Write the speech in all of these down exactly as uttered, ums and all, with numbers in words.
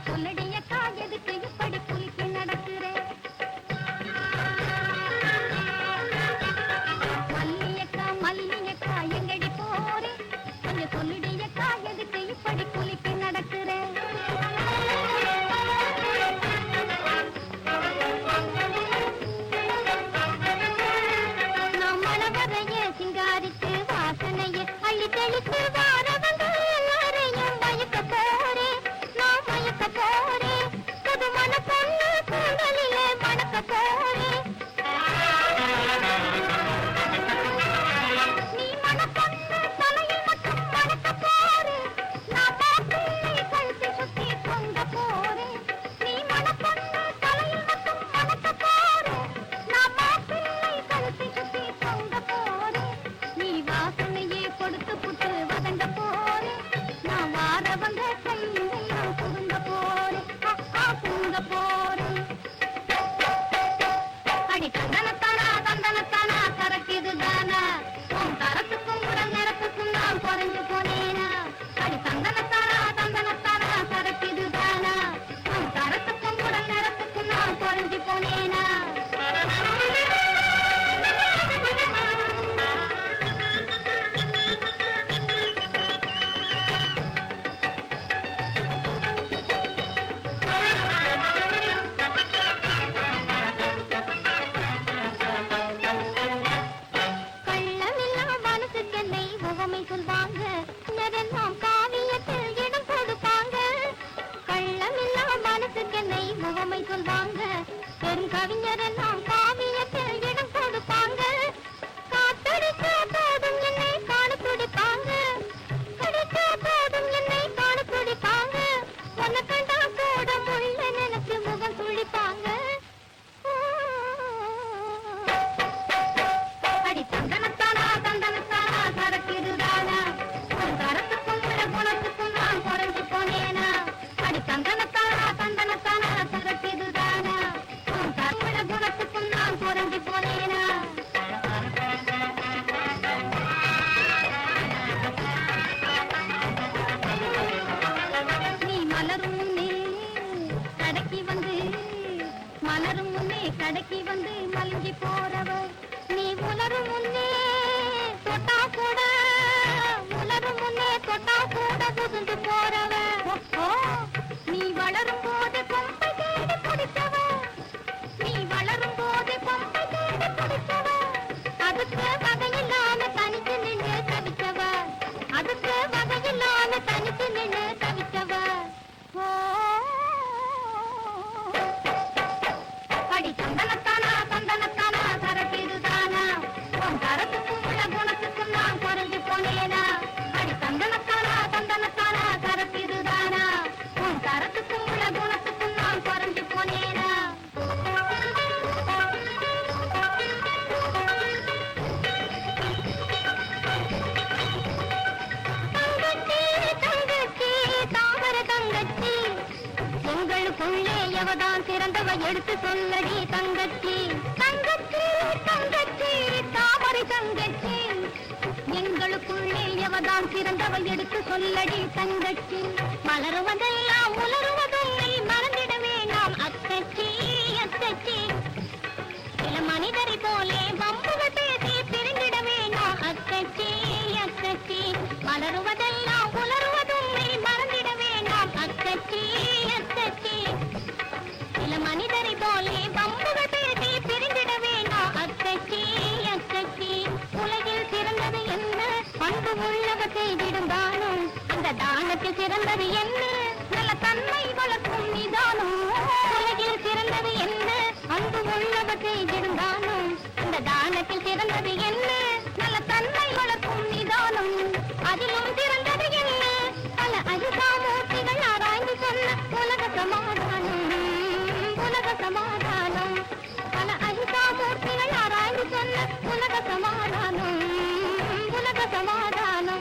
சொல்லடியக்கா எதுக்கு இப்படி குலுக்கி நடக்கிறேன் மல்லியக்கா மல்லியக்கா எங்கடி போறே கொஞ்சம் சொல்லுடியக்கா எதுக்கு இப்படி குலுக்கி நடக்கிறேன் நான் மனவரைய சிங்காரித்து வாசனைய அள்ளி தெளித்து வாரவங்க எல்லாரையும் மயக்க போறே நான் மயக்க போறே புது மன பொண்ணு கூடலிலே மணக்க போறே நீ மன பொண்ணு தலையில் மட்டும் மணக்க போறே நான் மாப்பிள்ளை கழுத்தை சுத்தி தொங்க போறே நீ மன பொண்ணு தலையில் மட்டும் மணக்க போறே நான் மாப்பிள்ளை கழுத்தை சுத்தி தொங்க போறே நீ வாசனையே கொடுத்து புட்டு வதங்க போறே நான் வாரவங்க கையெல்லாம் புகுந்த போறே புகுந்த போறே அடி தந்தனத்தானா தந்தனத்தானா கரக்கிது தானா உன் தரத்துக்கும் உடல் நிறத்துக்கும் நான் குறைஞ்சு போனேனா அடி தந்தனத்தானா தந்தனத்தானா கரக்கிது தானா உன் தரத்துக்கும் உடல் நிறத்துக்கும் நான் குறைஞ்சு போனேனா கள்ளமில்லா மனசுக்கென்னை முகமை சொல்வாங்க நிறையெல்லாம் காவியத்தில் இடம் கொடுப்பாங்க கள்ளமில்லா மனசுக்கென்னை முகமை சொல்வாங்க பெரும் கவிஞரெல்லாம் காவியத்தில் இடம் கொடுப்பாங்க காத்தடிக்க போதும் என்னை காண துடிப்பாங்க கடிக்க போதும் என்னை காண துடிப்பாங்க உன்னை கண்டா கூட முள்ள நினைச்சு முகம் துடிப்பாங்க அடி தந்தனத்தானா தந்தனத்தானா சரக்கிதுதானா உன் தரத்துக்கும் உள்ள குணத்துக்கும் நான் குறைஞ்சு போனேனா அடி தந்தனத்தானா தந்தனத்தானா சரக்கிதுதானா உன் தரமுள்ள குணத்துக்கும் நான் குறைஞ்சு போனேனா நீ மலரும் முன்னே கடைக்கு வந்து மலரும் முன்னே கடைக்கு வந்து மலங்கி போறவர் நீ உலரும் முன்னே தொட்டா கூட உலரும் முன்னே தொட்டா கூட புகுந்து போறவர் நீ வளரும் போது பொம்பை தேடி பிடிச்சவ நீ வளரும் போது பொம்பை தேடி பிடிச்சவ அதுக்கு வகையில்லாம தனித்து நின்று தவிச்சவ அதுக்கு வகையில்லாம தனித்து நின்று தவிச்சவ அடி தந்தனத்தானா தந்தனத்தானா சரக்கிதுதானா உன் தரத்துக்கும் உள்ள குணத்துக்கும் நான் குறைஞ்சு போனேனா அடி தந்தனத்தானா தந்தனத்தானா சரக்கிதுதானா உன் தரத்துக்கும் உள்ள குணத்துக்கும் நான் குறைஞ்சு போனேனா தங்கச்சி தங்கச்சி தாமர தங்கச்சி எங்களுக்குள்ளே எவதான் சிறந்தவ எடுத்து சொல்லடி தங்கச்சி தங்கச்சி தங்கச்சி தாமரை தங்கச்சி எங்களுக்குள்ளே எவதான் சிறந்தவ எடுத்து சொல்லடி தங்கச்சி மலருவதெல்லாம் உலருவதில்லை மறந்திடவே நாம் அக்கச்சி அக்கச்சி சில மனிதரை போலே வம்புகள் பேசி பிரிந்திடவே நாம் அக்கச்சி அக்கச்சி மலருவதெல்லாம் உலருவதில்லை மறந்திடவே நாம் அக்கச்சி அக்கச்சி சில மனிதரை போலே வம்புகள் பேசி பிரிந்திடவே நாம் அக்கச்சி அக்கச்சி உலகில் சிறந்தது என்ன பண்பு உள்ளவர் செய்திடும் தானம் அந்த தானத்தில் சிறந்தது என்ன நல்ல தன்மை வளர்க்கும் நிதானம் உலகில் சிறந்தது என்ன அன்பு உள்ளவர் செய்திடும் தானம் அந்த தானத்தில் சிறந்தது என்ன நல்ல தன்மை வளர்க்கும் நிதானம் அதிலும் சிறந்தது என்ன பல அகிசாமூர்த்திகள் ஆராய்ந்து சொன்ன உலக சமாதானம் உலக சமாதானம் பல அகிசாமூர்த்திகள் ஆராய்ந்து சொன்ன உலக சமாதானம் உலக சமாதானம்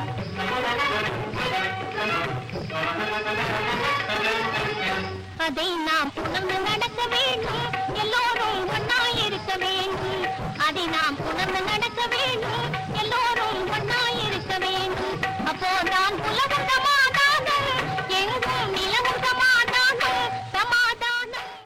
அதே